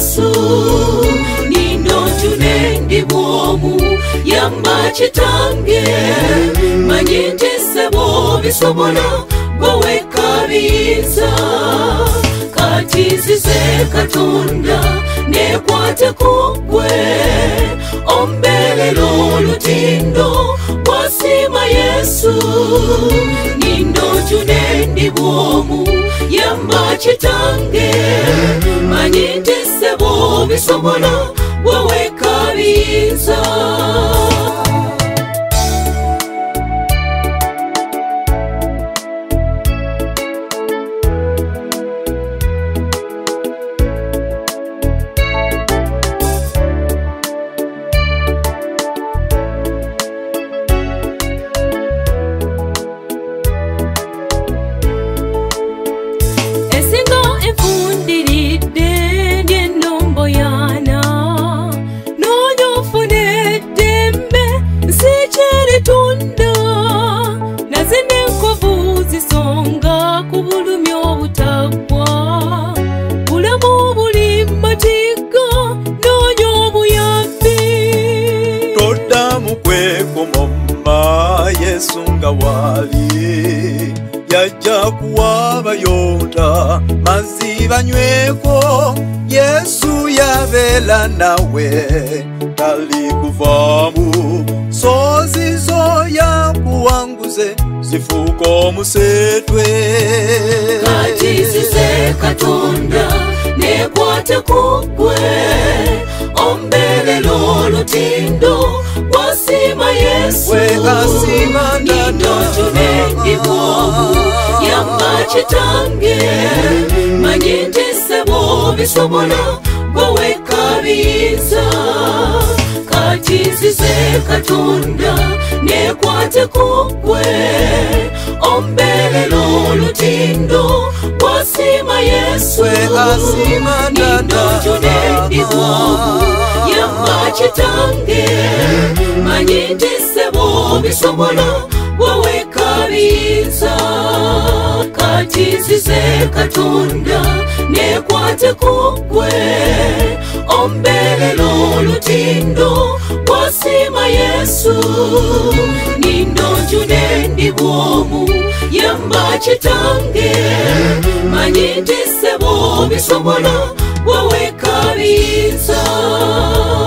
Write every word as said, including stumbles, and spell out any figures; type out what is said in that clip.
Yesu nino njune ndi bwomu yamba kitange manyi nti ssebo bisobola gwe kabiza kati nzize Katonda nekwate kugwe ombelera olutindo wasima Yesu nino njune ndi bwomu yamba kitange manyi nti ssebo bisobola gwe kabiza Yesu nga wali yajja kuwa bayonda mazzi banyweko Yesu yabeera nawe talikuvamu sozi zo yakuwanguze zifuuka omusetwe kati nzize Katonda nekwate kugwe ombelera olutindo wasima Yesu nino njune ndi bwomu yamba kitange manyi nti ssebo bisobola gwe kabiza kati nzize Katonda nekwate kugwe ombelera olutindo wasima Yesu nino njune ndi bwomu yamba kitange manyi nti ssebo bisobola gwe kabiza kati nzize Katonda nekwate kugwe ombelera olutindo wasima Yesu nino njune ndi bwomu yamba kitange manyi nti ssebo bisobola gwe kabiza